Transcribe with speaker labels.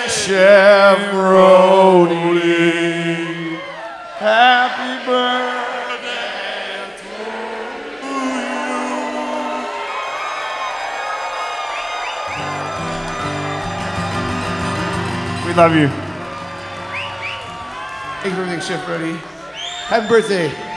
Speaker 1: Chef Brody. Happy birthday to you. We love you.
Speaker 2: Thank you for everything, Chef Brody. Happy birthday.